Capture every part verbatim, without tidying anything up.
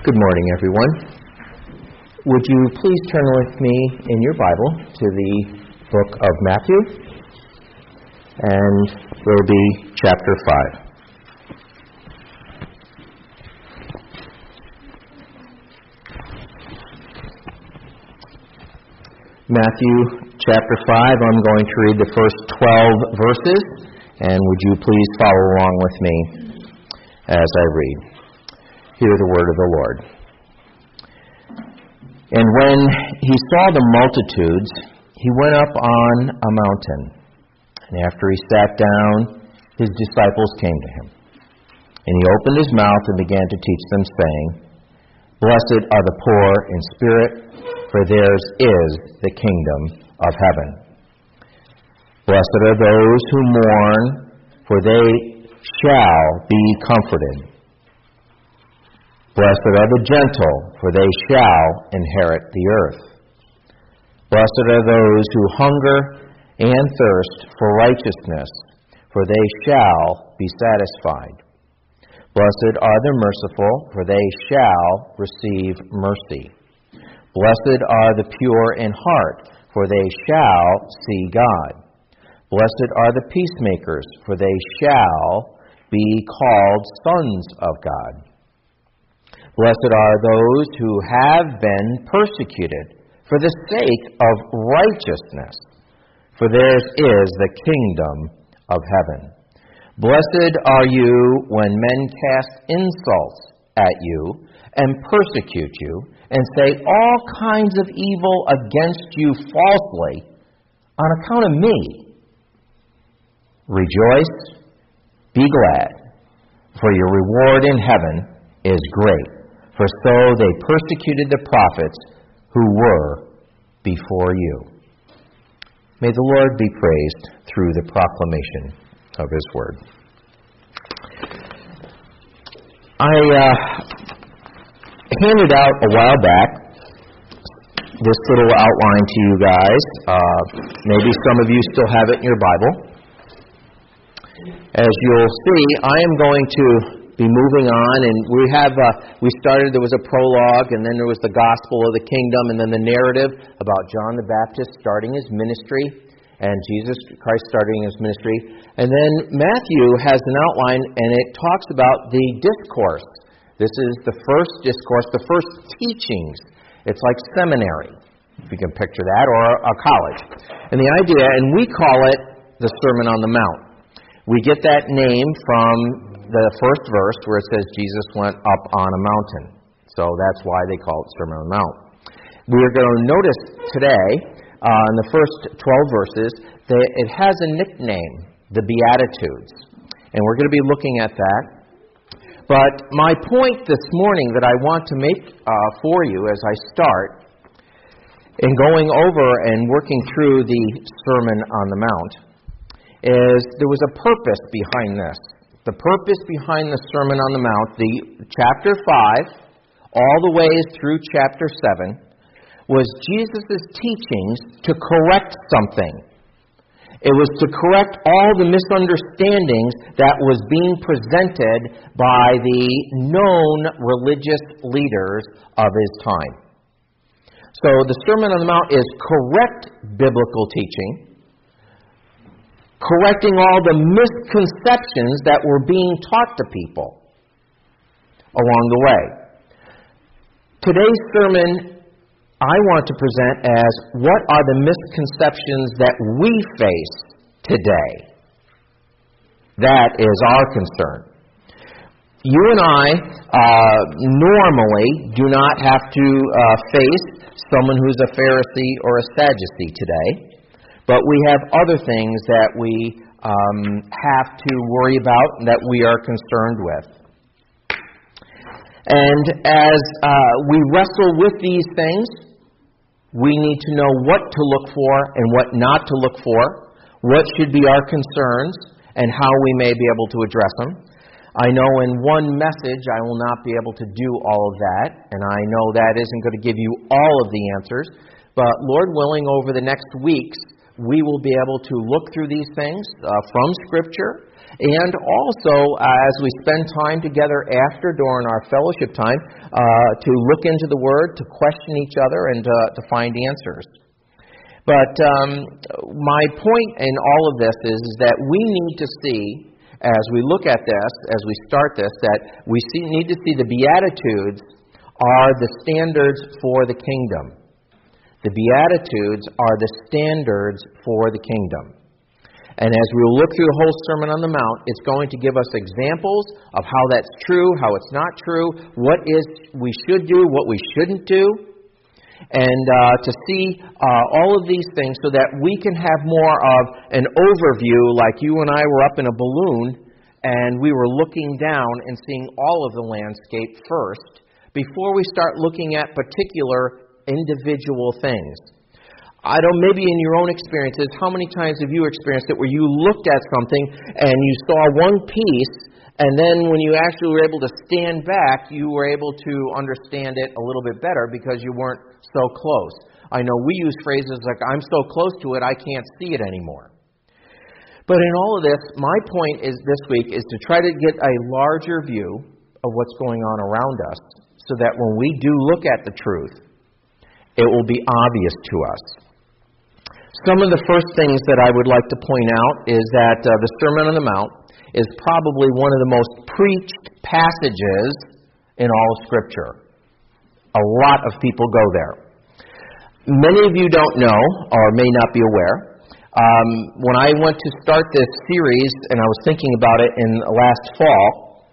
Good morning, everyone. Would you please turn with me in your Bible to the book of Matthew, and it will be chapter five. Matthew chapter five, I'm going to read the first twelve verses, and would you please follow along with me as I read. Hear the word of the Lord. And when he saw the multitudes, he went up on a mountain. And after he sat down, his disciples came to him. And he opened his mouth and began to teach them, saying, Blessed are the poor in spirit, for theirs is the kingdom of heaven. Blessed are those who mourn, for they shall be comforted. Blessed are the gentle, for they shall inherit the earth. Blessed are those who hunger and thirst for righteousness, for they shall be satisfied. Blessed are the merciful, for they shall receive mercy. Blessed are the pure in heart, for they shall see God. Blessed are the peacemakers, for they shall be called sons of God. Blessed are those who have been persecuted for the sake of righteousness, for theirs is the kingdom of heaven. Blessed are you when men cast insults at you and persecute you and say all kinds of evil against you falsely on account of me. Rejoice, be glad, for your reward in heaven is great. For so they persecuted the prophets who were before you. May the Lord be praised through the proclamation of His word. I uh, handed out a while back this little outline to you guys. Uh, maybe some of you still have it in your Bible. As you'll see, I am going to be moving on, and we have uh, we started, there was a prologue, and then there was the gospel of the kingdom, and then the narrative about John the Baptist starting his ministry and Jesus Christ starting his ministry. And then Matthew has an outline, and it talks about the discourse. This is the first discourse, the first teachings. It's like seminary, if you can picture that, or a college. And the idea, and we call it the Sermon on the Mount. We get that name from the first verse where it says Jesus went up on a mountain. So that's why they call it Sermon on the Mount. We are going to notice today, uh, in the first twelve verses, that it has a nickname, the Beatitudes. And we're going to be looking at that. But my point this morning that I want to make uh, for you as I start in going over and working through the Sermon on the Mount is there was a purpose behind this. The purpose behind the Sermon on the Mount, the chapter five, all the way through chapter seven, was Jesus' teachings to correct something. It was to correct all the misunderstandings that was being presented by the known religious leaders of his time. So the Sermon on the Mount is correct biblical teaching, correcting all the misconceptions that were being taught to people along the way. Today's sermon I want to present as what are the misconceptions that we face today. That is our concern. You and I uh, normally do not have to uh, face someone who's a Pharisee or a Sadducee today. But we have other things that we um, have to worry about and that we are concerned with. And as uh, we wrestle with these things, we need to know what to look for and what not to look for, what should be our concerns, and how we may be able to address them. I know in one message I will not be able to do all of that, and I know that isn't going to give you all of the answers, but Lord willing, over the next weeks, we will be able to look through these things uh, from Scripture And also, uh, as we spend time together after during our fellowship time, uh, to look into the Word, to question each other, and uh, to find answers. But um, my point in all of this is, is that we need to see, as we look at this, as we start this, that we see, need to see the Beatitudes are the standards for the kingdom. The Beatitudes are the standards for the kingdom. And as we look through the whole Sermon on the Mount, it's going to give us examples of how that's true, how it's not true, what is we should do, what we shouldn't do, and uh, to see uh, all of these things so that we can have more of an overview, like you and I were up in a balloon, and we were looking down and seeing all of the landscape first, before we start looking at particular individual things. I don't, maybe in your own experiences, how many times have you experienced it where you looked at something and you saw one piece, and then when you actually were able to stand back, you were able to understand it a little bit better because you weren't so close. I know we use phrases like, I'm so close to it, I can't see it anymore. But in all of this, my point is this week is to try to get a larger view of what's going on around us so that when we do look at the truth, it will be obvious to us. Some of the first things that I would like to point out is that uh, the Sermon on the Mount is probably one of the most preached passages in all of Scripture. A lot of people go there. Many of you don't know, or may not be aware, um, when I went to start this series, and I was thinking about it in last fall,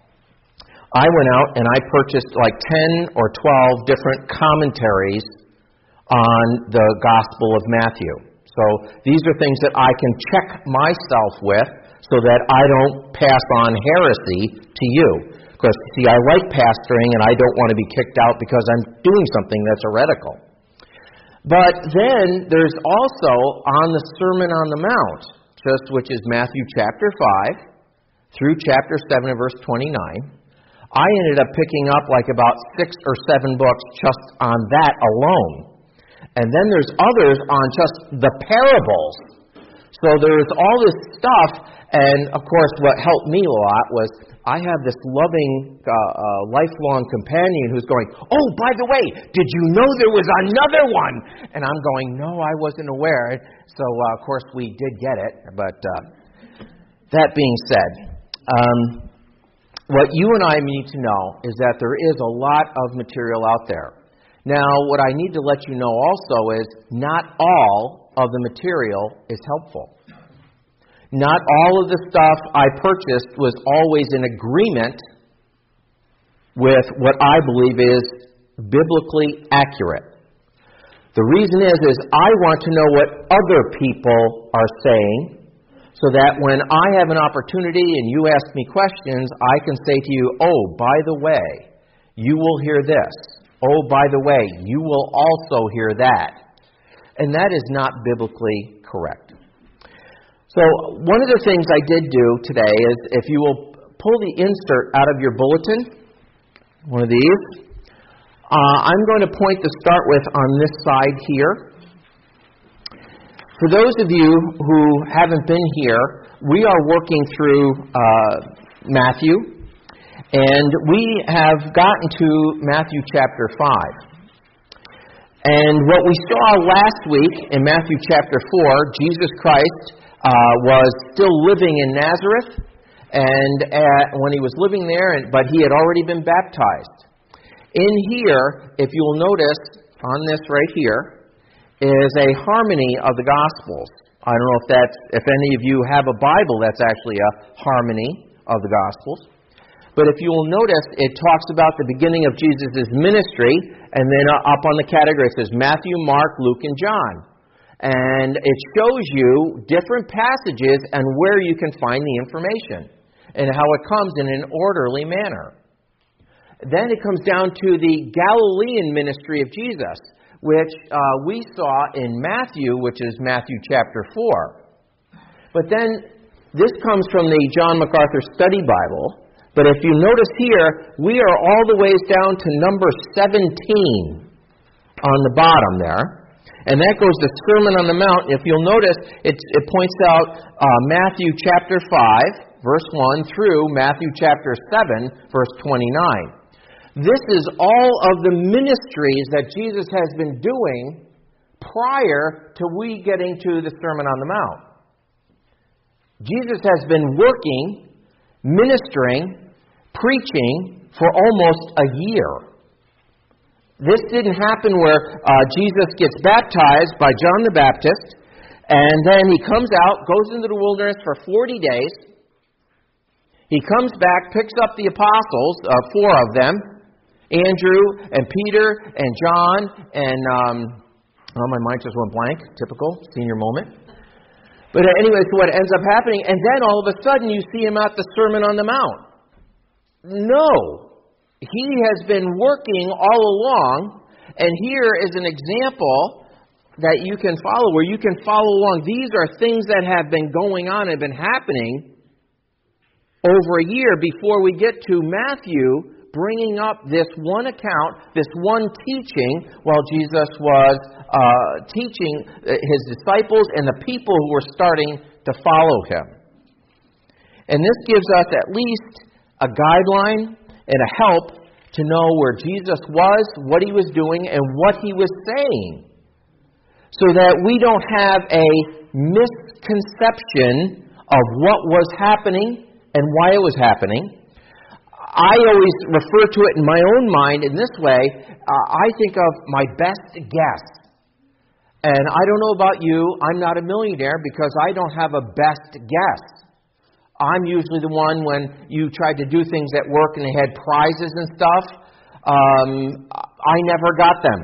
I went out and I purchased like ten or twelve different commentaries on the Gospel of Matthew. So these are things that I can check myself with so that I don't pass on heresy to you. Because, see, I like pastoring and I don't want to be kicked out because I'm doing something that's heretical. But then there's also on the Sermon on the Mount, just which is Matthew chapter five through chapter seven and verse twenty-nine. I ended up picking up like about six or seven books just on that alone. And then there's others on just the parables. So there's all this stuff, and of course what helped me a lot was I have this loving, uh, uh, lifelong companion who's going, oh, by the way, did you know there was another one? And I'm going, no, I wasn't aware. So, uh, of course, we did get it. But uh, that being said, um, what you and I need to know is that there is a lot of material out there. Now, what I need to let you know also is not all of the material is helpful. Not all of the stuff I purchased was always in agreement with what I believe is biblically accurate. The reason is, is I want to know what other people are saying so that when I have an opportunity and you ask me questions, I can say to you, oh, by the way, you will hear this. Oh, by the way, you will also hear that. And that is not biblically correct. So one of the things I did do today is, if you will pull the insert out of your bulletin, one of these, uh, I'm going to point to start with on this side here. For those of you who haven't been here, we are working through uh, Matthew. And we have gotten to Matthew chapter five. And what we saw last week in Matthew chapter four, Jesus Christ uh, was still living in Nazareth, and uh, when he was living there, and, but he had already been baptized. In here, if you'll notice on this right here, is a harmony of the Gospels. I don't know if that's if any of you have a Bible that's actually a harmony of the Gospels. But if you will notice, it talks about the beginning of Jesus' ministry, and then up on the category it says Matthew, Mark, Luke, and John. And it shows you different passages and where you can find the information, and how it comes in an orderly manner. Then it comes down to the Galilean ministry of Jesus, which uh, we saw in Matthew, which is Matthew chapter four. But then this comes from the John MacArthur Study Bible. But if you notice here, we are all the ways down to number seventeen on the bottom there. And that goes to Sermon on the Mount. If you'll notice, it, it points out uh, Matthew chapter five, verse one, through Matthew chapter seven, verse twenty-nine. This is all of the ministries that Jesus has been doing prior to we getting to the Sermon on the Mount. Jesus has been working, ministering, preaching for almost a year. This didn't happen where uh, Jesus gets baptized by John the Baptist, and then he comes out, goes into the wilderness for forty days. He comes back, picks up the apostles, uh, four of them, Andrew and Peter and John, and um, oh, my mind just went blank. Typical senior moment. But anyway, so what ends up happening, and then all of a sudden you see him at the Sermon on the Mount. No. He has been working all along, and here is an example that you can follow, where you can follow along. These are things that have been going on and been happening over a year before we get to Matthew bringing up this one account, this one teaching, while Jesus was uh, teaching his disciples and the people who were starting to follow him. And this gives us at least a guideline and a help to know where Jesus was, what he was doing, and what he was saying, so that we don't have a misconception of what was happening and why it was happening. I always refer to it in my own mind in this way. Uh, I think of my best guess. And I don't know about you, I'm not a millionaire because I don't have a best guess. I'm usually the one when you tried to do things at work and they had prizes and stuff. Um, I never got them.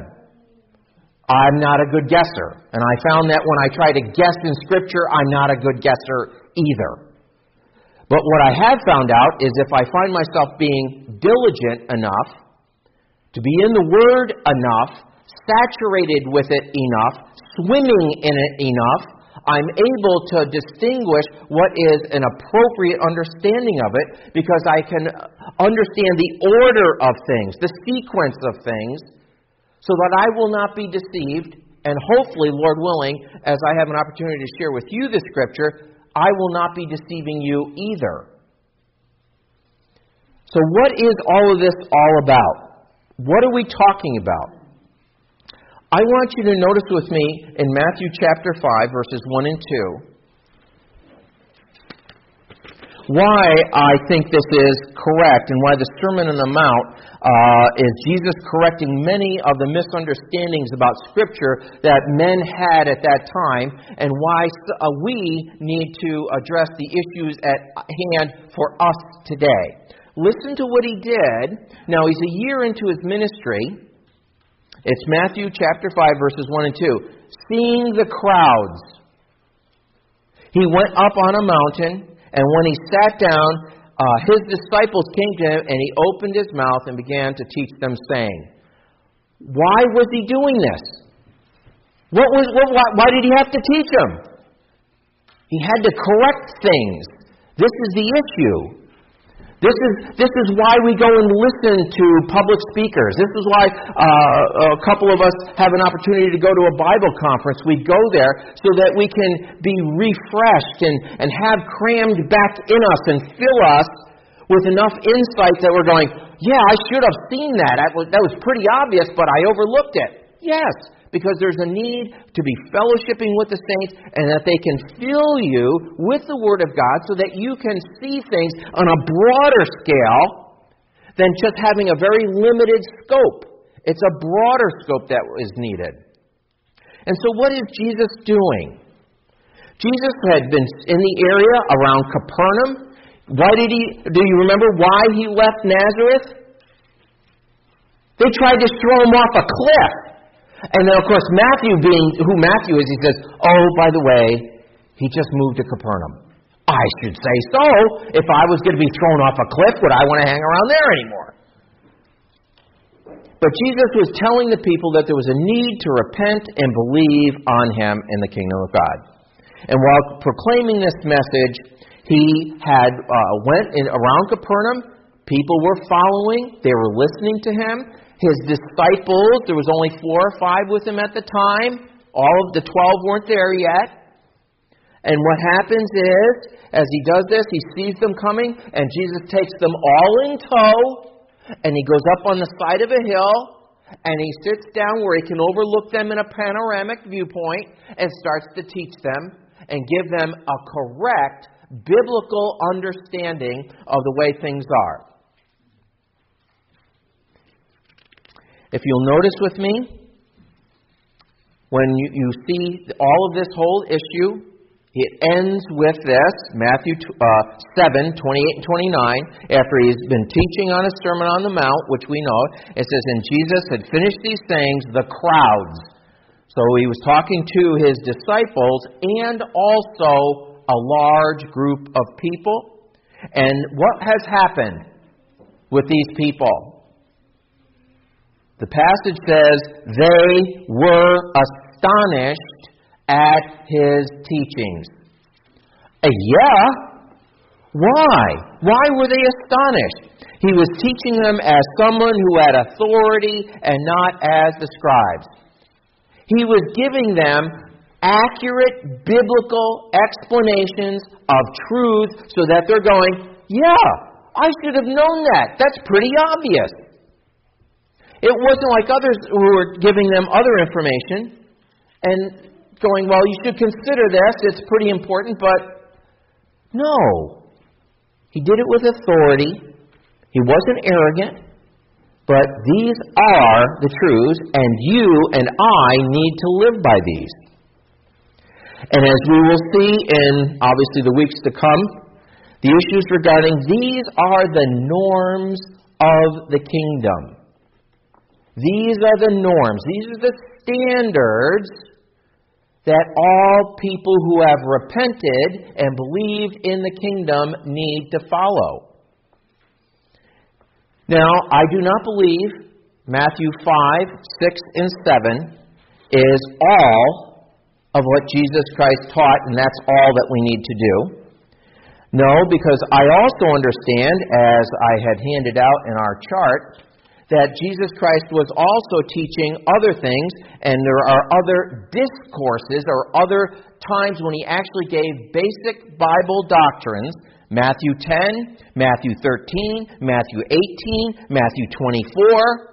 I'm not a good guesser. And I found that when I try to guess in Scripture, I'm not a good guesser either. But what I have found out is if I find myself being diligent enough, to be in the Word enough, saturated with it enough, swimming in it enough, I'm able to distinguish what is an appropriate understanding of it, because I can understand the order of things, the sequence of things, so that I will not be deceived, and hopefully, Lord willing, as I have an opportunity to share with you the Scripture, I will not be deceiving you either. So what is all of this all about? What are we talking about? I want you to notice with me in Matthew chapter five, verses one and two, why I think this is correct and why the Sermon on the Mount uh, is Jesus correcting many of the misunderstandings about Scripture that men had at that time, and why uh, we need to address the issues at hand for us today. Listen to what he did. Now, he's a year into his ministry. It's Matthew chapter five, verses one and two. Seeing the crowds, he went up on a mountain, and when he sat down, uh, his disciples came to him, and he opened his mouth and began to teach them, saying, why was he doing this? What was? What, why, why did he have to teach them? He had to correct things. This is the issue. This is this is why we go and listen to public speakers. This is why uh, a couple of us have an opportunity to go to a Bible conference. We go there so that we can be refreshed and, and have crammed back in us and fill us with enough insight that we're going, yeah, I should have seen that. That was, that was pretty obvious, but I overlooked it. Yes, because there's a need to be fellowshipping with the saints and that they can fill you with the Word of God so that you can see things on a broader scale than just having a very limited scope. It's a broader scope that is needed. And so what is Jesus doing? Jesus had been in the area around Capernaum. Why did he, do you remember why he left Nazareth? They tried to throw him off a cliff. And then, of course, Matthew, being who Matthew is, he says, oh, by the way, he just moved to Capernaum. I should say so. If I was going to be thrown off a cliff, would I want to hang around there anymore? But Jesus was telling the people that there was a need to repent and believe on him in the kingdom of God. And while proclaiming this message, he had uh, went in around Capernaum. People were following. They were listening to him. His disciples, there was only four or five with him at the time. All of the twelve weren't there yet. And what happens is, as he does this, he sees them coming, and Jesus takes them all in tow, and he goes up on the side of a hill, and he sits down where he can overlook them in a panoramic viewpoint, and starts to teach them and give them a correct biblical understanding of the way things are. If you'll notice with me, when you, you see all of this whole issue, it ends with this, Matthew uh, seven, twenty-eight and twenty-nine, after he's been teaching on a Sermon on the Mount, which we know. It says, and Jesus had finished these things, the crowds. So he was talking to his disciples and also a large group of people. And what has happened with these people? The passage says, they were astonished at his teachings. Uh, yeah. Why? Why were they astonished? He was teaching them as someone who had authority and not as the scribes. He was giving them accurate biblical explanations of truth so that they're going, yeah, I should have known that. That's pretty obvious. It wasn't like others who were giving them other information and going, well, you should consider this. It's pretty important, but no. He did it with authority. He wasn't arrogant. But these are the truths, and you and I need to live by these. And as we will see in, obviously, the weeks to come, the issues regarding these are the norms of the kingdom. These are the norms. These are the standards that all people who have repented and believed in the kingdom need to follow. Now, I do not believe Matthew five, six, and seven is all of what Jesus Christ taught, and that's all that we need to do. No, because I also understand, as I had handed out in our chart, that Jesus Christ was also teaching other things, and there are other discourses or other times when he actually gave basic Bible doctrines. Matthew ten, Matthew thirteen, Matthew eighteen, Matthew twenty-four.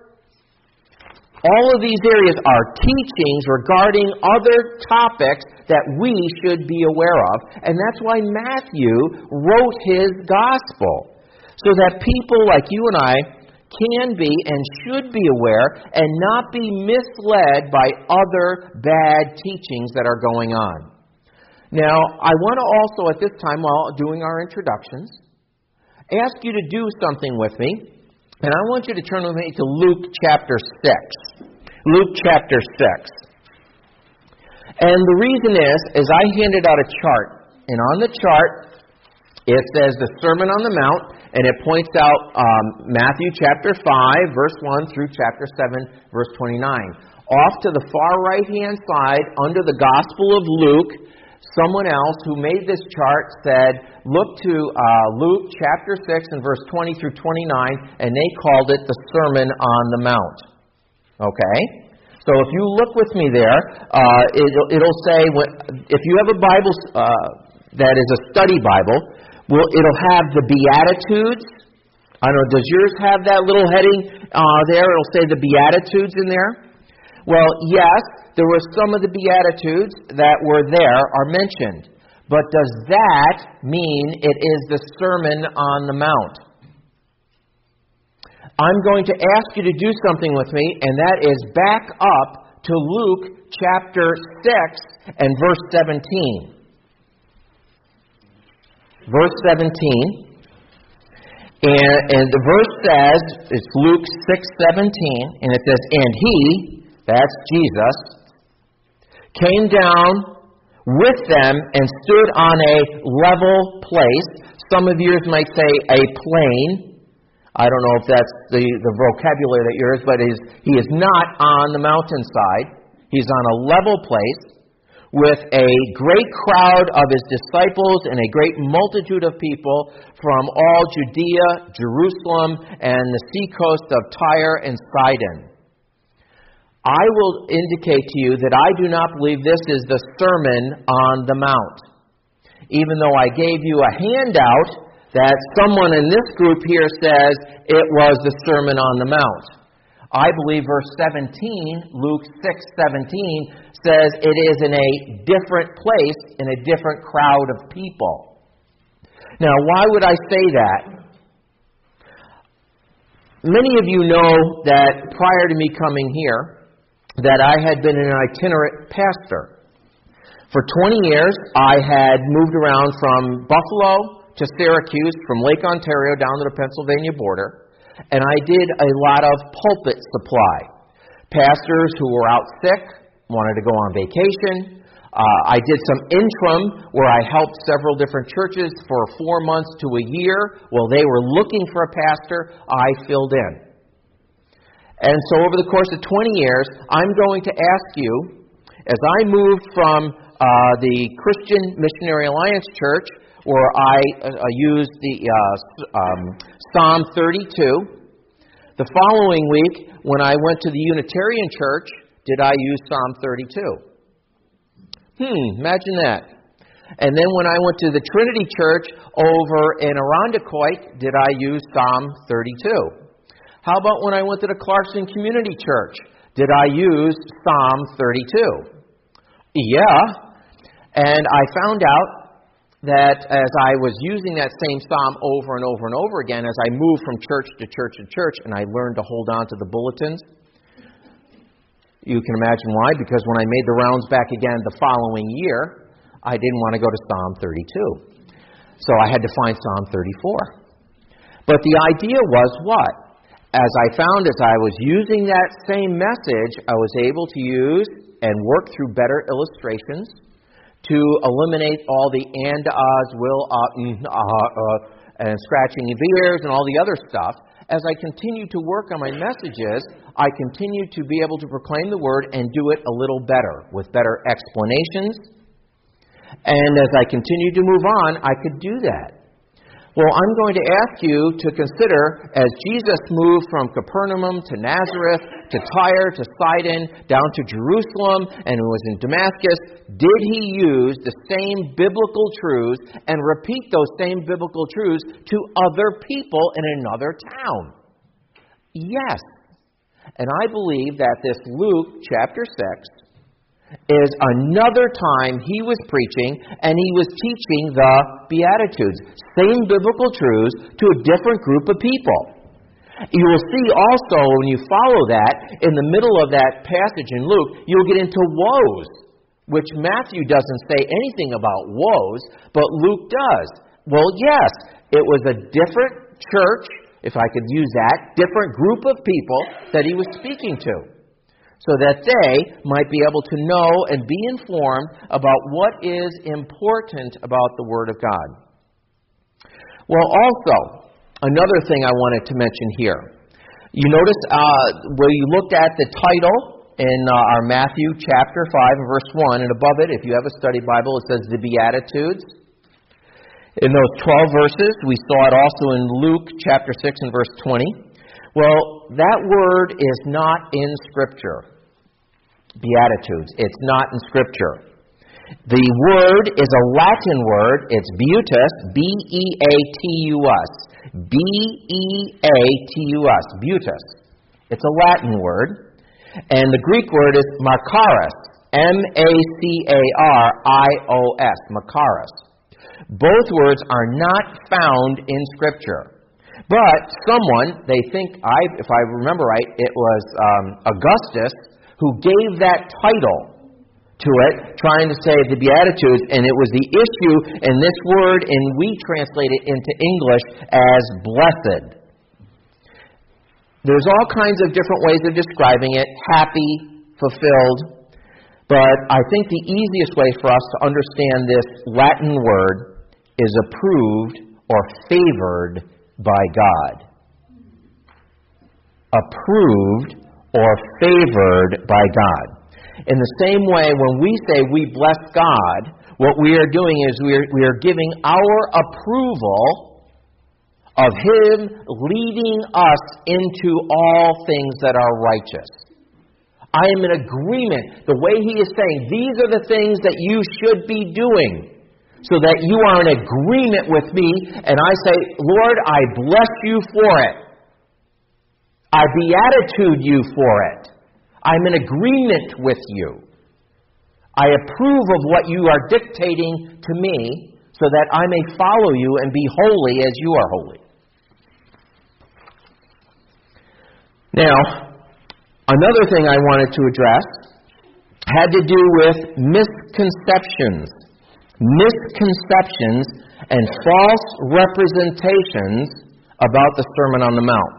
All of these areas are teachings regarding other topics that we should be aware of. And that's why Matthew wrote his gospel, so that people like you and I can be and should be aware and not be misled by other bad teachings that are going on. Now, I want to also at this time, while doing our introductions, ask you to do something with me. And I want you to turn with me to Luke chapter six. Luke chapter six. And the reason is, is I handed out a chart. And on the chart, it says the Sermon on the Mount, and it points out um, Matthew chapter five, verse one, through chapter seven, verse twenty-nine. Off to the far right-hand side, under the Gospel of Luke, someone else who made this chart said, look to uh, Luke chapter six and verse twenty through twenty-nine, and they called it the Sermon on the Mount. Okay? So if you look with me there, uh, it'll, it'll say, if you have a Bible uh, that is a study Bible, well, it'll have the Beatitudes. I don't know, does yours have that little heading uh, there? It'll say the Beatitudes in there. Well, yes, there were some of the Beatitudes that were there are mentioned. But does that mean it is the Sermon on the Mount? I'm going to ask you to do something with me, and that is back up to Luke chapter six and verse seventeen. Verse seventeen. And, and the verse says, it's Luke six seventeen, and it says, and he, that's Jesus, came down with them and stood on a level place. Some of yours might say a plain. I don't know if that's the, the vocabulary that yours, but is, he is not on the mountainside. He's on a level place with a great crowd of his disciples and a great multitude of people from all Judea, Jerusalem, and the seacoast of Tyre and Sidon. I will indicate to you that I do not believe this is the Sermon on the Mount. even though I gave you a handout that someone in this group here says it was the Sermon on the Mount. I believe verse seventeen, Luke six seventeen, says it is in a different place, in a different crowd of people. Now, why would I say that? Many of you know that prior to me coming here, that I had been an itinerant pastor. For twenty years, I had moved around from Buffalo to Syracuse, from Lake Ontario down to the Pennsylvania border, and I did a lot of pulpit supply. Pastors who were out sick, wanted to go on vacation. Uh, I did some interim where I helped several different churches for four months to a year. While they were looking for a pastor, I filled in. And so over the course of twenty years, I'm going to ask you, as I moved from uh, the Christian Missionary Alliance Church, where I uh, used the uh, um, Psalm thirty-two, the following week, when I went to the Unitarian Church, did I use Psalm thirty-two? Hmm, imagine that. And then when I went to the Trinity Church over in Irondequoit, did I use Psalm thirty-two? How about when I went to the Clarkson Community Church? Did I use Psalm thirty-two? Yeah. And I found out that as I was using that same psalm over and over and over again, as I moved from church to church to church, and I learned to hold on to the bulletins. You can imagine why, because when I made the rounds back again the following year, I didn't want to go to Psalm thirty-two. So I had to find Psalm thirty-four. But the idea was what? As I found as I was using that same message, I was able to use and work through better illustrations to eliminate all the and, ahs, will, uh, mm, uh, uh, and scratching of ears and all the other stuff. As I continue to work on my messages, I continue to be able to proclaim the Word and do it a little better, with better explanations. And as I continue to move on, I could do that. Well, I'm going to ask you to consider, as Jesus moved from Capernaum to Nazareth, to Tyre, to Sidon, down to Jerusalem, and was in Damascus, did he use the same biblical truths and repeat those same biblical truths to other people in another town? Yes. And I believe that this Luke chapter six is another time he was preaching and he was teaching the Beatitudes. Same biblical truths to a different group of people. You will see also when you follow that, in the middle of that passage in Luke, you'll get into woes, which Matthew doesn't say anything about woes, but Luke does. Well, yes, it was a different church, if I could use that, different group of people that he was speaking to, so that they might be able to know and be informed about what is important about the Word of God. Well, also, another thing I wanted to mention here. You notice uh, where you looked at the title in uh, our Matthew chapter five and verse one, and above it, if you have a study Bible, it says the Beatitudes. In those twelve verses, we saw it also in Luke chapter six and verse twenty. Well, that word is not in Scripture. Beatitudes. It's not in Scripture. The word is a Latin word. It's Beatus, B E A T U S. B E A T U S. Beatus. It's a Latin word. And the Greek word is Makaros. M A C A R I O S. Makaros. Both words are not found in Scripture. But someone, they think, I, if I remember right, it was um, Augustus, who gave that title to it, trying to say the Beatitudes, and it was the issue in this word, and we translate it into English as blessed. There's all kinds of different ways of describing it, happy, fulfilled, but I think the easiest way for us to understand this Latin word is approved or favored by God. Approved or favored by God. In the same way, when we say we bless God, what we are doing is we are, we are giving our approval of Him leading us into all things that are righteous. I am in agreement. The way He is saying, these are the things that you should be doing. so that you are in agreement with me, and I say, Lord, I bless you for it. I beatitude you for it. I'm in agreement with you. I approve of what you are dictating to me so that I may follow you and be holy as you are holy. Now, another thing I wanted to address had to do with misconceptions. Misconceptions and false representations about the Sermon on the Mount.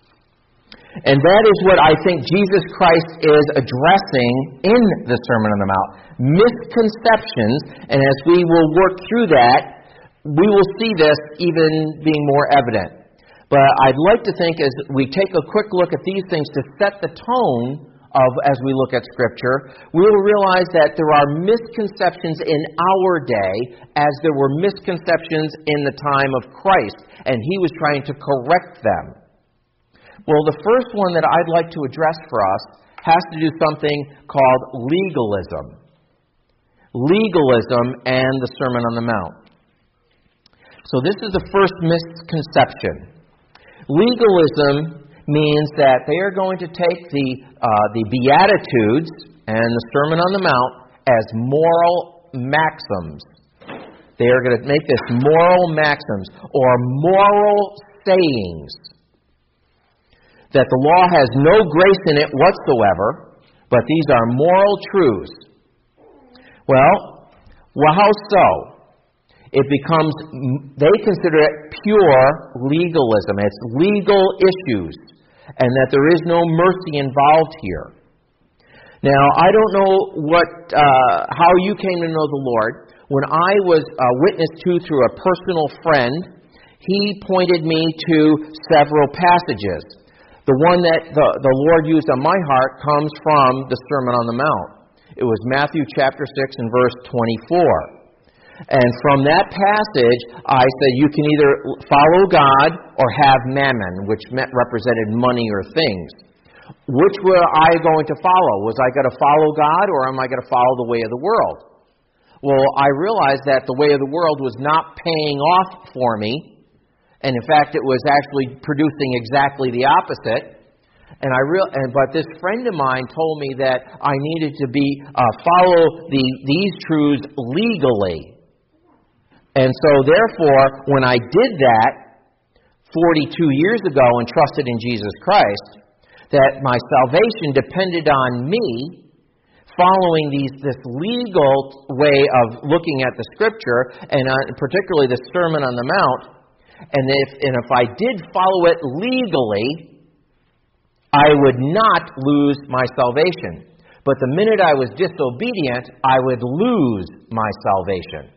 And that is what I think Jesus Christ is addressing in the Sermon on the Mount. Misconceptions, and as we will work through that, we will see this even being more evident. But I'd like to think as we take a quick look at these things to set the tone of as we look at Scripture, we will realize that there are misconceptions in our day as there were misconceptions in the time of Christ, and He was trying to correct them. Well, the first one that I'd like to address for us has to do something called legalism. Legalism and the Sermon on the Mount. So this is the first misconception. Legalism means that they are going to take the uh, the Beatitudes and the Sermon on the Mount as moral maxims. They are going to make this moral maxims or moral sayings. That the law has no grace in it whatsoever, but these are moral truths. Well, well, how so? It becomes, they consider it pure legalism. It's legal issues, and that there is no mercy involved here. Now, I don't know what, uh, how you came to know the Lord. When I was uh, witnessed to through a personal friend, he pointed me to several passages. The one that the, the Lord used on my heart comes from the Sermon on the Mount. It was Matthew chapter six and verse twenty-four. And from that passage, I said you can either follow God or have mammon, which meant represented money or things. Which were I going to follow? Was I going to follow God or am I going to follow the way of the world? Well, I realized that the way of the world was not paying off for me. And in fact, it was actually producing exactly the opposite. And I real, and, but this friend of mine told me that I needed to be uh, follow the these truths legally. And so, therefore, when I did that forty-two years ago and trusted in Jesus Christ, that my salvation depended on me following these this legal way of looking at the Scripture, and uh, particularly the Sermon on the Mount. And if, and if I did follow it legally, I would not lose my salvation. But the minute I was disobedient, I would lose my salvation.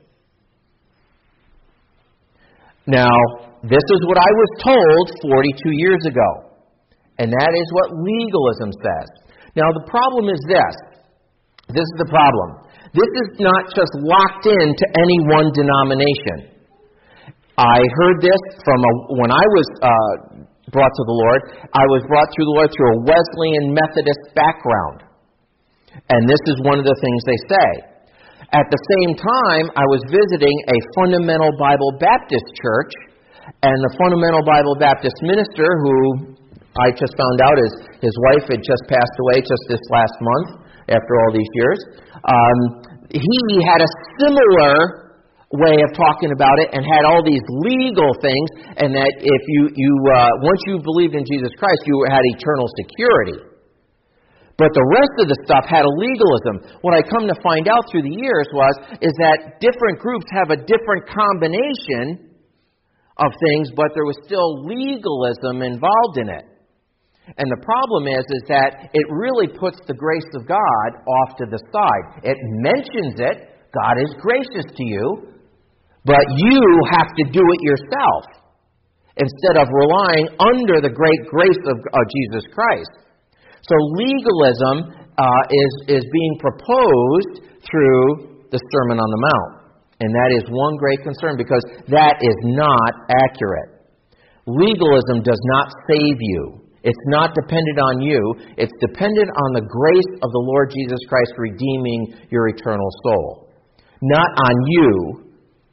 Now, this is what I was told forty-two years ago. And that is what legalism says. Now, the problem is this. This is the problem. This is not just locked into any one denomination. I heard this from a, when I was uh, brought to the Lord. I was brought through the Lord through a Wesleyan Methodist background. And this is one of the things they say. At the same time, I was visiting a Fundamental Bible Baptist church, and the Fundamental Bible Baptist minister, who I just found out his, his wife had just passed away just this last month, after all these years, um, he had a similar way of talking about it and had all these legal things, and that if you, you uh, once you believed in Jesus Christ, you had eternal security. But the rest of the stuff had a legalism. What I come to find out through the years was is that different groups have a different combination of things, but there was still legalism involved in it. And the problem is, is that it really puts the grace of God off to the side. It mentions it. God is gracious to you. But you have to do it yourself instead of relying under the great grace of, of Jesus Christ. So legalism uh, is, is being proposed through the Sermon on the Mount. And that is one great concern because that is not accurate. Legalism does not save you. It's not dependent on you. It's dependent on the grace of the Lord Jesus Christ redeeming your eternal soul. Not on you,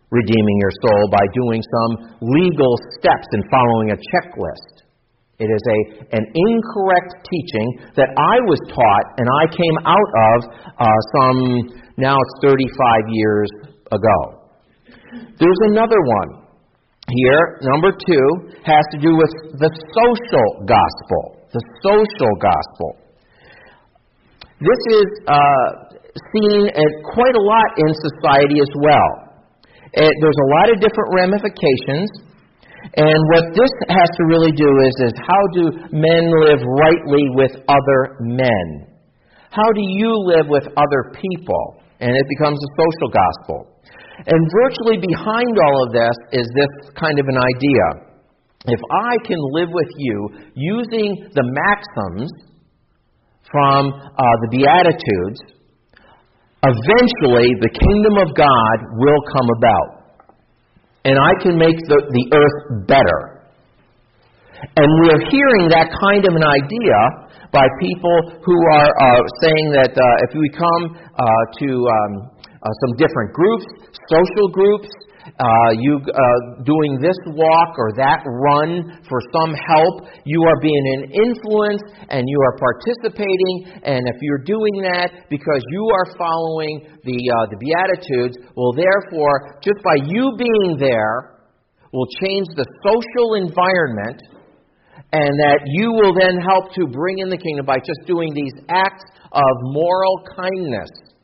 redeeming your soul by doing some legal steps and following a checklist. It is a, an incorrect teaching that I was taught and I came out of uh, some, now it's thirty-five years ago. There's another one here, number two, has to do with the social gospel. The social gospel. This is uh, seen at quite a lot in society as well. It, there's a lot of different ramifications. And what this has to really do is, is how do men live rightly with other men? How do you live with other people? And it becomes a social gospel. And virtually behind all of this is this kind of an idea. If I can live with you using the maxims from uh, the Beatitudes, eventually the kingdom of God will come about. And I can make the, the earth better. And we're hearing that kind of an idea by people who are uh, saying that uh, if we come uh, to um, uh, some different groups, social groups, uh, you uh, doing this walk or that run for some help, you are being an influence and you are participating. And if you're doing that because you are following the uh, the Beatitudes, well, therefore, just by you being there, will change the social environment, and that you will then help to bring in the kingdom by just doing these acts of moral kindness.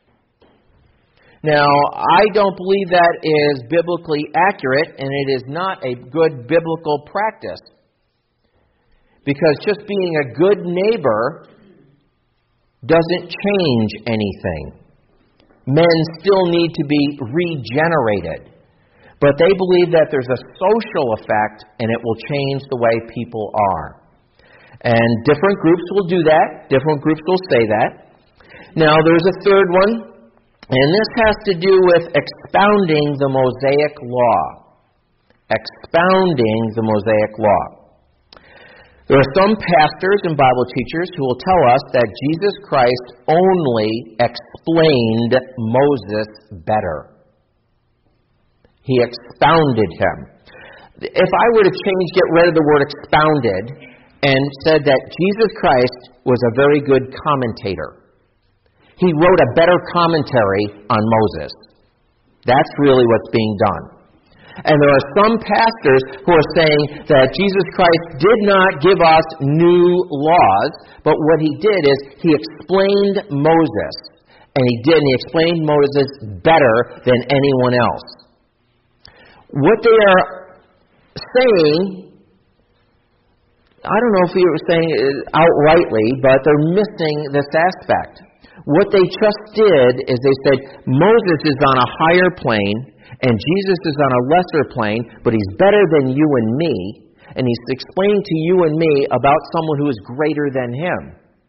Now, I don't believe that is biblically accurate, and it is not a good biblical practice. Because just being a good neighbor doesn't change anything. Men still need to be regenerated. But they believe that there's a social effect, and it will change the way people are. And different groups will do that. Different groups will say that. Now, there's a third one. And this has to do with expounding the Mosaic Law. Expounding the Mosaic Law. There are some pastors and Bible teachers who will tell us that Jesus Christ only explained Moses better. He expounded him. If I were to change, get rid of the word expounded, and said that Jesus Christ was a very good commentator. He wrote a better commentary on Moses. That's really what's being done. And there are some pastors who are saying that Jesus Christ did not give us new laws, but what he did is he explained Moses. And he did, and he explained Moses better than anyone else. What they are saying, I don't know if he was saying it outrightly, but they're missing this aspect. What they just did is they said, Moses is on a higher plane, and Jesus is on a lesser plane, but he's better than you and me, and he's explaining to you and me about someone who is greater than him.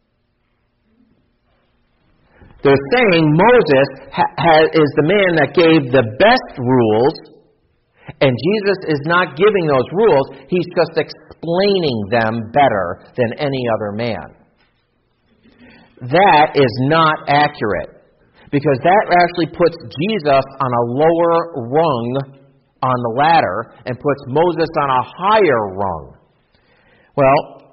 They're saying Moses ha- ha- is the man that gave the best rules, and Jesus is not giving those rules, he's just explaining them better than any other man. That is not accurate, because that actually puts Jesus on a lower rung on the ladder and puts Moses on a higher rung. Well,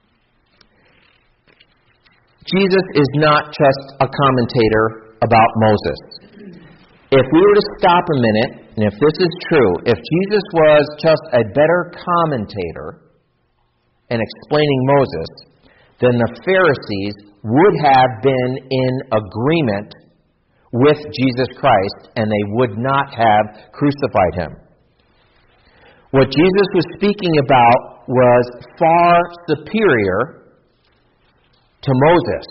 Jesus is not just a commentator about Moses. If we were to stop a minute, and if this is true, if Jesus was just a better commentator in explaining Moses, then the Pharisees would have been in agreement with Jesus Christ, and they would not have crucified him. What Jesus was speaking about was far superior to Moses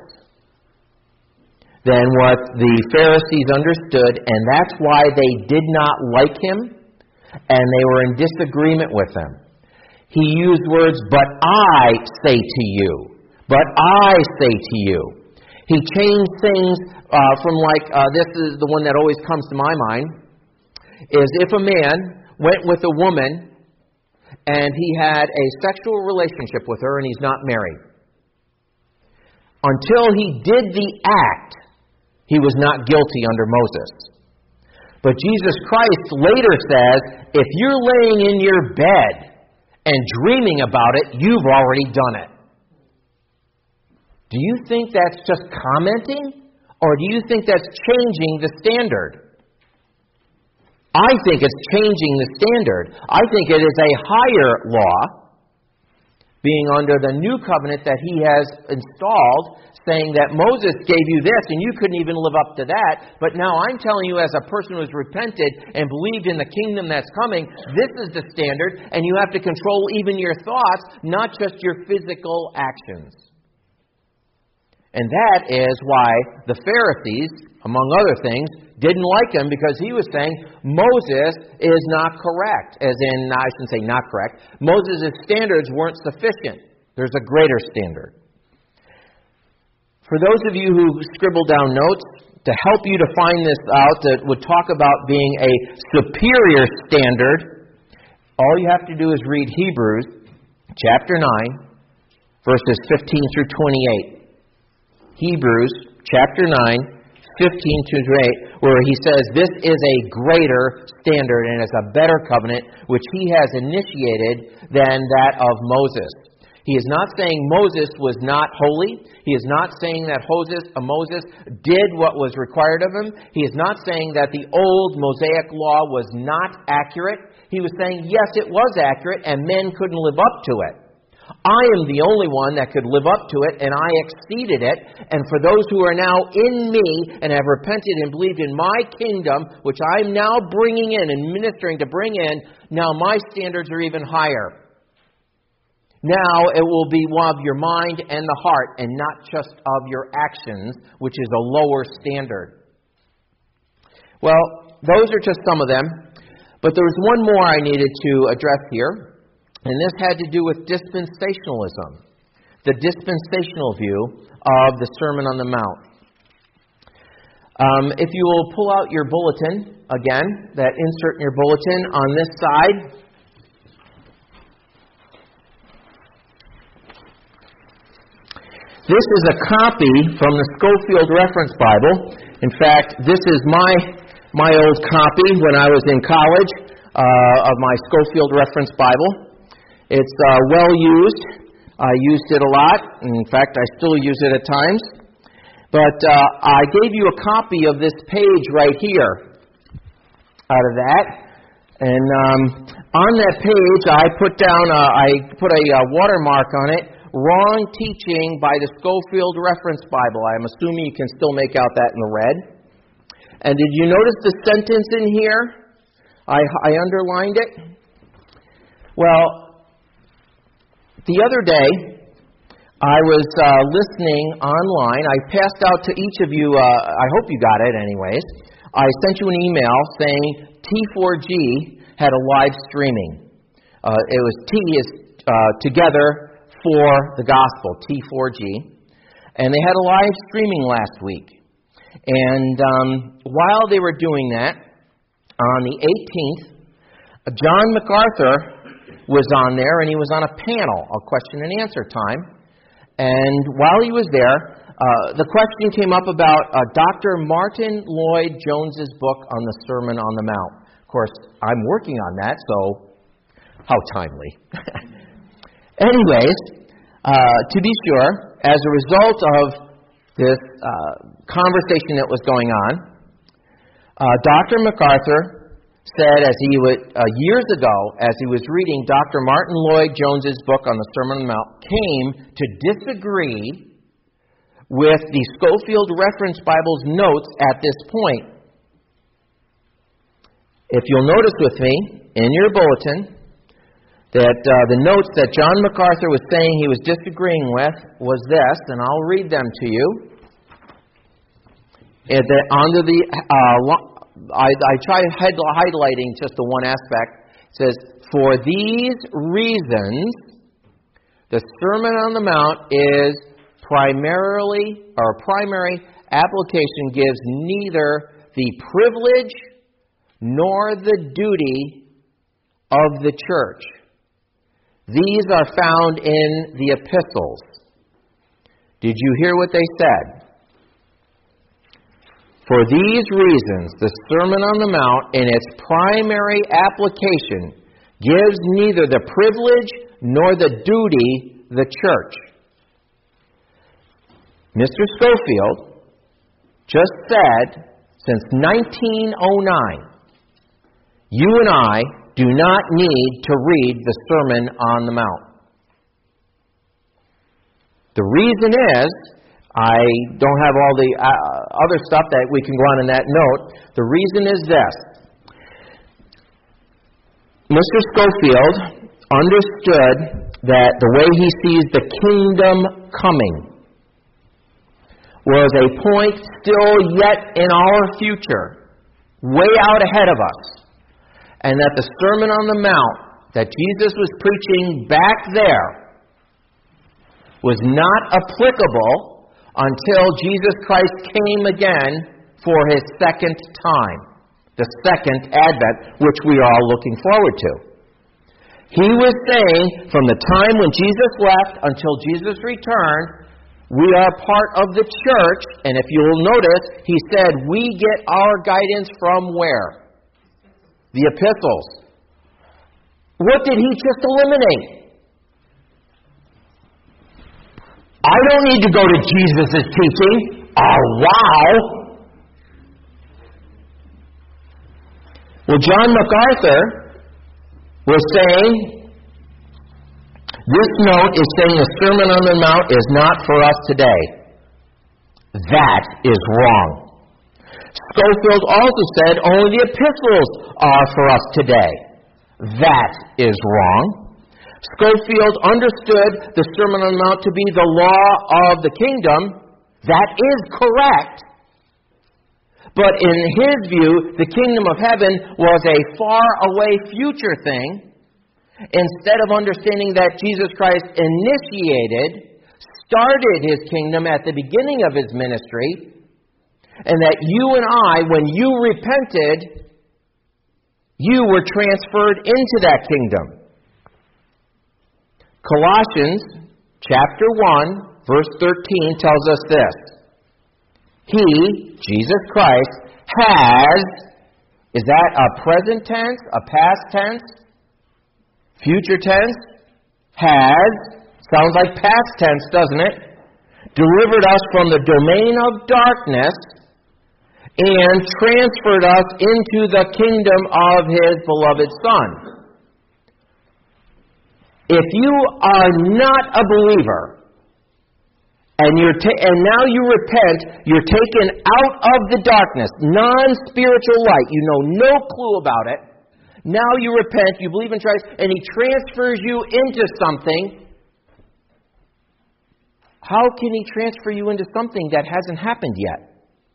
than what the Pharisees understood, and that's why they did not like him, and they were in disagreement with him. He used words, "But I say to you." But I say to you. He changed things uh, from like, uh, this is the one that always comes to my mind, is if a man went with a woman and he had a sexual relationship with her and he's not married. Until he did the act, he was not guilty under Moses. But Jesus Christ later says, if you're laying in your bed and dreaming about it, you've already done it. Do you think that's just commenting? Or do you think that's changing the standard? I think it's changing the standard. I think it is a higher law, being under the new covenant that He has installed, saying that Moses gave you this and you couldn't even live up to that, but now I'm telling you as a person who has repented and believed in the kingdom that's coming, this is the standard, and you have to control even your thoughts, not just your physical actions. And that is why the Pharisees, among other things, didn't like him, because he was saying Moses is not correct. As in, I shouldn't say not correct. Moses' standards weren't sufficient. There's a greater standard. For those of you who scribble down notes, to help you to find this out, that would talk about being a superior standard, all you have to do is read Hebrews chapter nine, verses fifteen through twenty-eight. Hebrews chapter nine, fifteen to twenty-eight, where he says this is a greater standard and it's a better covenant which he has initiated than that of Moses. He is not saying Moses was not holy. He is not saying that Moses, uh, Moses did what was required of him. He is not saying that the old Mosaic law was not accurate. He was saying, yes, it was accurate and men couldn't live up to it. I am the only one that could live up to it, and I exceeded it. And for those who are now in me and have repented and believed in my kingdom, which I'm now bringing in and ministering to bring in, now my standards are even higher. Now it will be one of your mind and the heart, and not just of your actions, which is a lower standard. Well, those are just some of them. But there was one more I needed to address here. And this had to do with dispensationalism, the dispensational view of the Sermon on the Mount. Um, if you will pull out your bulletin, again, that insert in your bulletin on this side. This is a copy from the Scofield Reference Bible. In fact, this is my my old copy when I was in college uh, of my Scofield Reference Bible. It's uh, well used. I used it a lot. In fact, I still use it at times. But uh, I gave you a copy of this page right here out of that. And um, on that page, I put down, a, I put a, a watermark on it, wrong teaching by the Scofield Reference Bible. I'm assuming you can still make out that in the red. And did you notice the sentence in here? I, I underlined it. Well, the other day, I was uh, listening online. I passed out to each of you, uh, I hope you got it anyways. I sent you an email saying T four G had a live streaming. Uh, it was T is uh, together for the gospel, T four G. And they had a live streaming last week. And um, while they were doing that, on the eighteenth, John MacArthur was on there, and he was on a panel, a question and answer time. And while he was there, uh, the question came up about uh, Doctor Martin Lloyd-Jones's book on the Sermon on the Mount. Of course, I'm working on that, so how timely. Anyways, uh, to be sure, as a result of this uh, conversation that was going on, uh, Doctor MacArthur said, as he would uh, years ago, as he was reading Doctor Martin Lloyd-Jones's book on the Sermon on the Mount, came to disagree with the Scofield Reference Bible's notes at this point. If you'll notice with me in your bulletin that uh, the notes that John MacArthur was saying he was disagreeing with was this, and I'll read them to you. It, that under the uh, I, I try head, highlighting just the one aspect. It says, for these reasons, the Sermon on the Mount is primarily, or primary application gives neither the privilege nor the duty of the church. These are found in the epistles. Did you hear what they said? For these reasons, the Sermon on the Mount, in its primary application, gives neither the privilege nor the duty the church. Mister Scofield just said, since nineteen oh nine, you and I do not need to read the Sermon on the Mount. The reason is, I don't have all the uh, other stuff that we can go on in that note. The reason is this. Mister Scofield understood that the way he sees the kingdom coming was a point still yet in our future, way out ahead of us, and that the Sermon on the Mount that Jesus was preaching back there was not applicable until Jesus Christ came again for His second time, the second advent, which we are all looking forward to. He was saying, from the time when Jesus left until Jesus returned, we are part of the church, and if you'll notice, he said, we get our guidance from where? The epistles. What did he just eliminate? I don't need to go to Jesus' teaching. Oh, wow! Well, John MacArthur was saying, this note is saying the Sermon on the Mount is not for us today. That is wrong. Scofield also said only the epistles are for us today. That is wrong. Scofield understood the Sermon on the Mount to be the law of the kingdom. That is correct. But in his view, the kingdom of heaven was a far-away future thing. Instead of understanding that Jesus Christ initiated, started His kingdom at the beginning of His ministry, and that you and I, when you repented, you were transferred into that kingdom. Colossians chapter one, verse thirteen tells us this. He, Jesus Christ, has, is that a present tense, a past tense, future tense? Has, sounds like past tense, doesn't it? Delivered us from the domain of darkness and transferred us into the kingdom of His beloved Son. If you are not a believer, and you're ta- and now you repent, you're taken out of the darkness, non-spiritual light, you know no clue about it. Now you repent, you believe in Christ, and He transfers you into something. How can He transfer you into something that hasn't happened yet?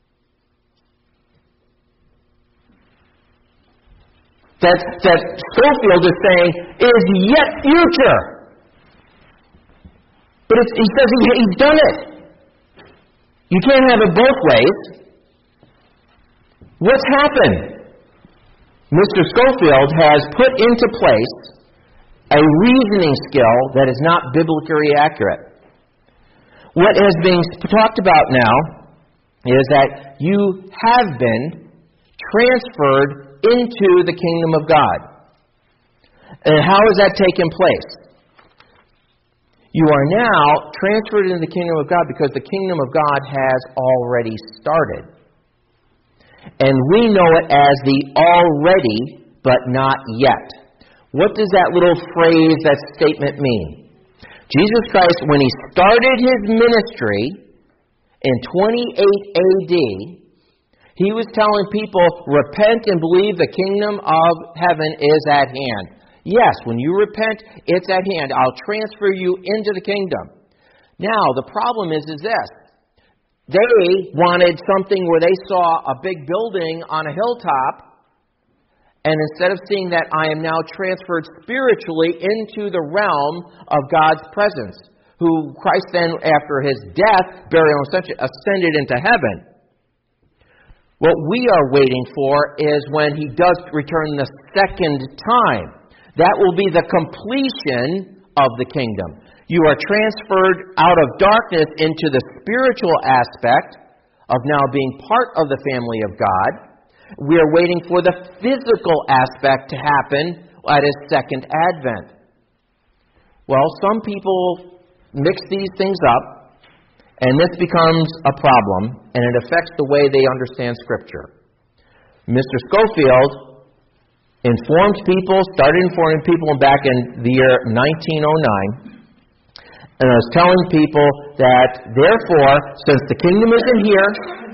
That, that Scofield is saying is yet future. But it's, he says he, he's done it. You can't have it both ways. What's happened? Mister Scofield has put into place a reasoning skill that is not biblically accurate. What is being talked about now is that you have been transferred into the kingdom of God. And how has that taken place? You are now transferred into the kingdom of God because the kingdom of God has already started. And we know it as the already, but not yet. What does that little phrase, that statement mean? Jesus Christ, when He started His ministry in twenty-eight A D, He was telling people, repent and believe the kingdom of heaven is at hand. Yes, when you repent, it's at hand. I'll transfer you into the kingdom. Now, the problem is, is this. They wanted something where they saw a big building on a hilltop, and instead of seeing that I am now transferred spiritually into the realm of God's presence, who Christ then, after His death, burial, and ascension, ascended into heaven. What we are waiting for is when He does return the second time. That will be the completion of the kingdom. You are transferred out of darkness into the spiritual aspect of now being part of the family of God. We are waiting for the physical aspect to happen at His second advent. Well, some people mix these things up, and this becomes a problem, and it affects the way they understand Scripture. Mister Scofield informed people, started informing people back in the year nineteen oh nine, and I was telling people that, therefore, since the kingdom isn't here,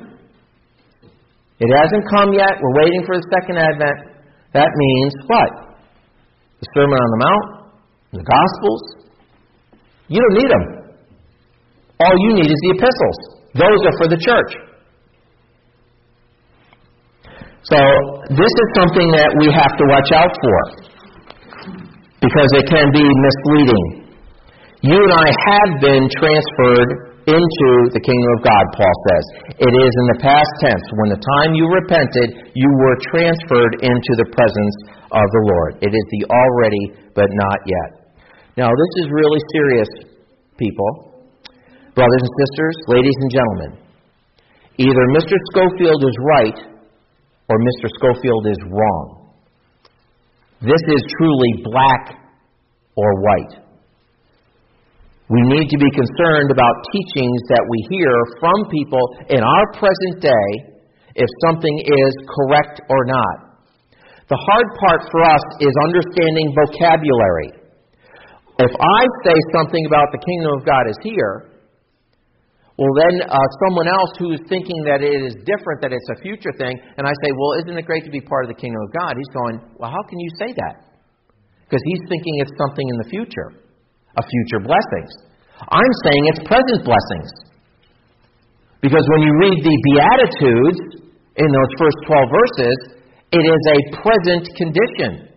it hasn't come yet, we're waiting for the second advent, that means what? The Sermon on the Mount, the Gospels, you don't need them. All you need is the epistles. Those are for the church. So, this is something that we have to watch out for, because it can be misleading. You and I have been transferred into the kingdom of God, Paul says. It is in the past tense. When the time you repented, you were transferred into the presence of the Lord. It is the already, but not yet. Now, this is really serious, people. Brothers and sisters, ladies and gentlemen. Either Mister Scofield is right, or Mister Scofield is wrong. This is truly black or white. We need to be concerned about teachings that we hear from people in our present day, if something is correct or not. The hard part for us is understanding vocabulary. If I say something about the kingdom of God is here, well then uh, someone else who's thinking that it is different, that it's a future thing, and I say, well, isn't it great to be part of the kingdom of God? He's going, well, how can you say that? Because he's thinking it's something in the future. Of future blessings. I'm saying it's present blessings. Because when you read the Beatitudes in those first twelve verses, it is a present condition.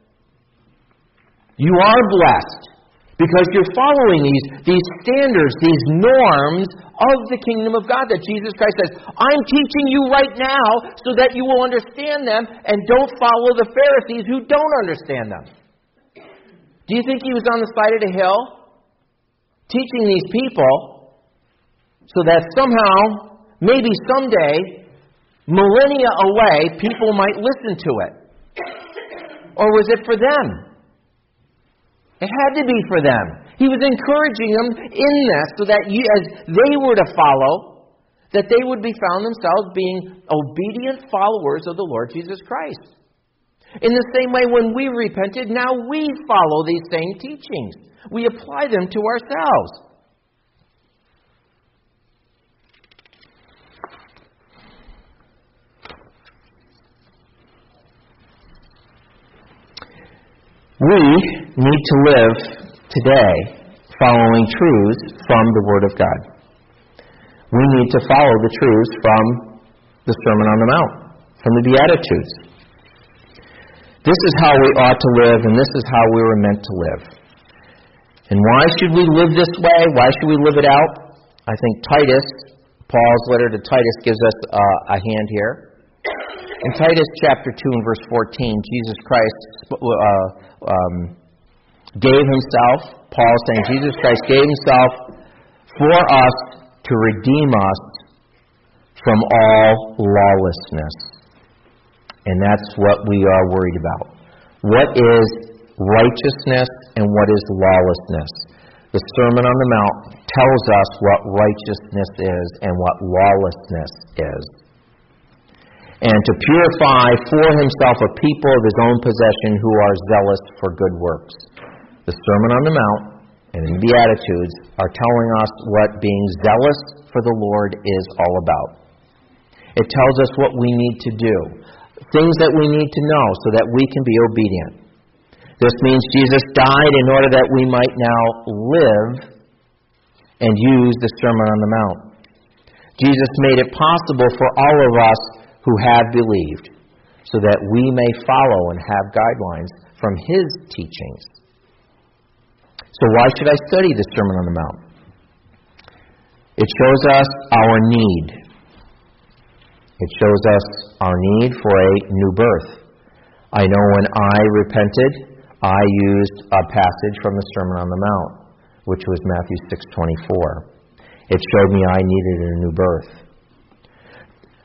You are blessed because you're following these, these standards, these norms of the kingdom of God that Jesus Christ says, I'm teaching you right now so that you will understand them and don't follow the Pharisees who don't understand them. Do you think he was on the side of the hill teaching these people so that somehow, maybe someday, millennia away, people might listen to it? Or was it for them? It had to be for them. He was encouraging them in this so that you, as they were to follow, that they would be found themselves being obedient followers of the Lord Jesus Christ. In the same way, when we repented, now we follow these same teachings. We apply them to ourselves. We need to live today following truths from the Word of God. We need to follow the truths from the Sermon on the Mount, from the Beatitudes. This is how we ought to live, and this is how we were meant to live. And why should we live this way? Why should we live it out? I think Titus, Paul's letter to Titus, gives us uh, a hand here. In Titus chapter two and verse fourteen, Jesus Christ uh, um, gave himself, Paul is saying Jesus Christ gave himself for us to redeem us from all lawlessness. And that's what we are worried about. What is righteousness and what is lawlessness? The Sermon on the Mount tells us what righteousness is and what lawlessness is. And to purify for himself a people of his own possession who are zealous for good works. The Sermon on the Mount and the Beatitudes are telling us what being zealous for the Lord is all about. It tells us what we need to do. Things that we need to know so that we can be obedient. This means Jesus died in order that we might now live and use the Sermon on the Mount. Jesus made it possible for all of us who have believed so that we may follow and have guidelines from His teachings. So why should I study the Sermon on the Mount? It shows us our need. It shows us our need for a new birth. I know when I repented, I used a passage from the Sermon on the Mount, which was Matthew six twenty-four. It showed me I needed a new birth.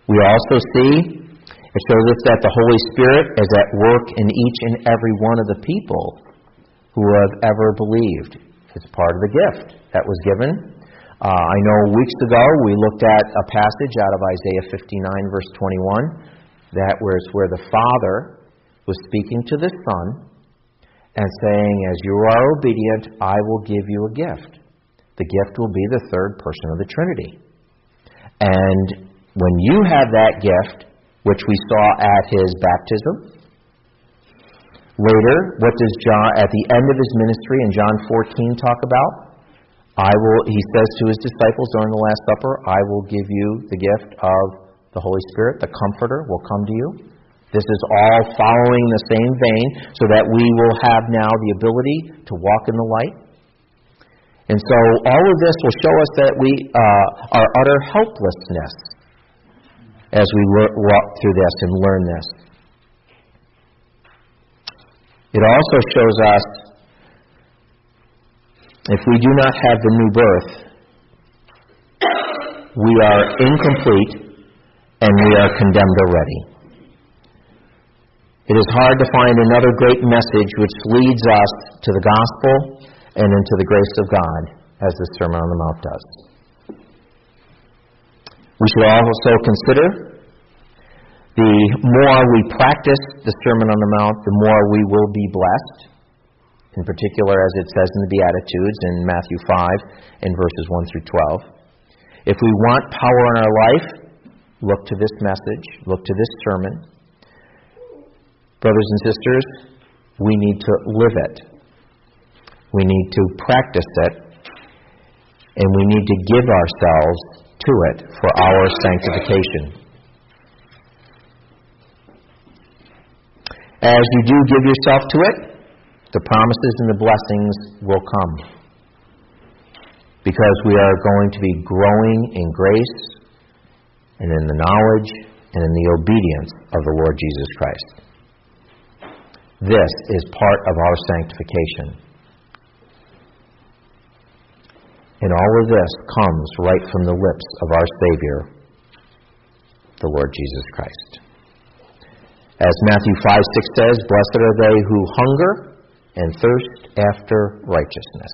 We also see, it shows us that the Holy Spirit is at work in each and every one of the people who have ever believed. It's part of the gift that was given. Uh, I know weeks ago we looked at a passage out of Isaiah fifty-nine, verse twenty-one, that was where the Father was speaking to the Son and saying, as you are obedient, I will give you a gift. The gift will be the third person of the Trinity. And when you have that gift, which we saw at his baptism, later, what does John, at the end of his ministry in John fourteen, talk about? I will, he says to his disciples during the Last Supper, I will give you the gift of the Holy Spirit, the Comforter will come to you. This is all following the same vein, so that we will have now the ability to walk in the light. And so all of this will show us that we uh, our utter helplessness as we le- walk through this and learn this. It also shows us, if we do not have the new birth, we are incomplete and we are condemned already. It is hard to find another great message which leads us to the gospel and into the grace of God, as the Sermon on the Mount does. We should also consider the more we practice the Sermon on the Mount, the more we will be blessed. In particular, as it says in the Beatitudes in Matthew five, in verses one through twelve. If we want power in our life, look to this message, look to this sermon. Brothers and sisters, we need to live it. We need to practice it, and we need to give ourselves to it for our sanctification. As you do give yourself to it, the promises and the blessings will come, because we are going to be growing in grace and in the knowledge and in the obedience of the Lord Jesus Christ. This is part of our sanctification. And all of this comes right from the lips of our Savior, the Lord Jesus Christ. As Matthew five six says, blessed are they who hunger and thirst after righteousness.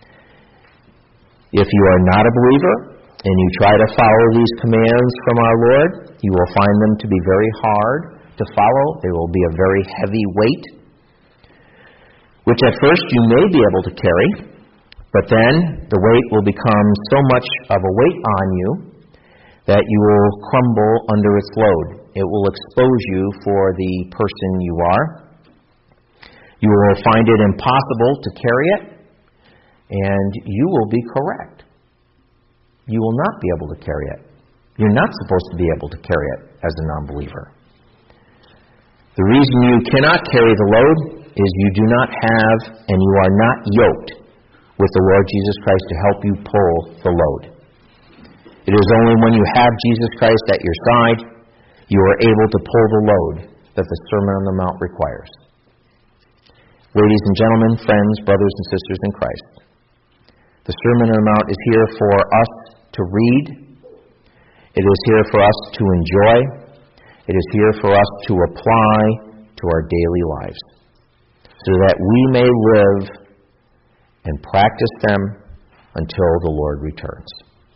If you are not a believer and you try to follow these commands from our Lord, you will find them to be very hard to follow. They will be a very heavy weight, which at first you may be able to carry, but then the weight will become so much of a weight on you that you will crumble under its load. It will expose you for the person you are. You will find it impossible to carry it, and you will be correct. You will not be able to carry it. You're not supposed to be able to carry it as a non-believer. The reason you cannot carry the load is you do not have, and you are not yoked with the Lord Jesus Christ to help you pull the load. It is only when you have Jesus Christ at your side, you are able to pull the load that the Sermon on the Mount requires. Ladies and gentlemen, friends, brothers and sisters in Christ, the Sermon on the Mount is here for us to read. It is here for us to enjoy. It is here for us to apply to our daily lives, so that we may live and practice them until the Lord returns.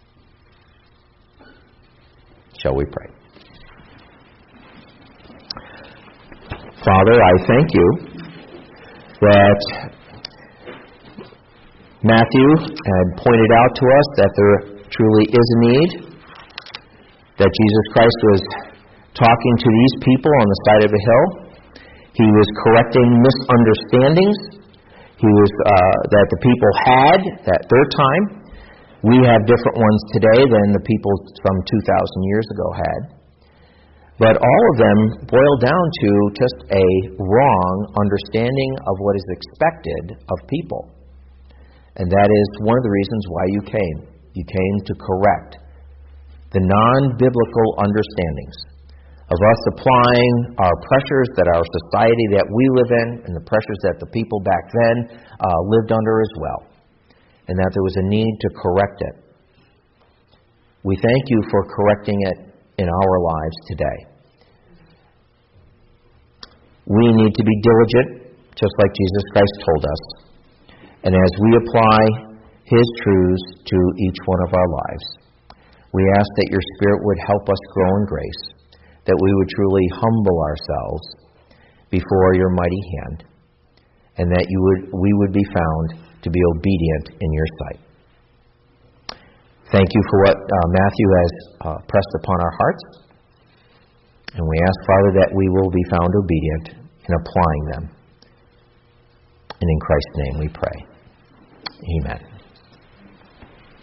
Shall we pray? Father, I thank you that Matthew had pointed out to us that there truly is a need, that Jesus Christ was talking to these people on the side of a hill. He was correcting misunderstandings he was uh, that the people had at their time. We have different ones today than the people from two thousand years ago had. But all of them boil down to just a wrong understanding of what is expected of people. And that is one of the reasons why you came. You came to correct the non-biblical understandings of us applying our pressures that our society that we live in and the pressures that the people back then uh, lived under as well. And that there was a need to correct it. We thank you for correcting it in our lives today. We need to be diligent, just like Jesus Christ told us. And as we apply His truths to each one of our lives, we ask that your Spirit would help us grow in grace, that we would truly humble ourselves before your mighty hand, and that you would we would be found to be obedient in your sight. Thank you for what uh, Matthew has uh, pressed upon our hearts. And we ask, Father, that we will be found obedient in applying them. And in Christ's name we pray. Amen.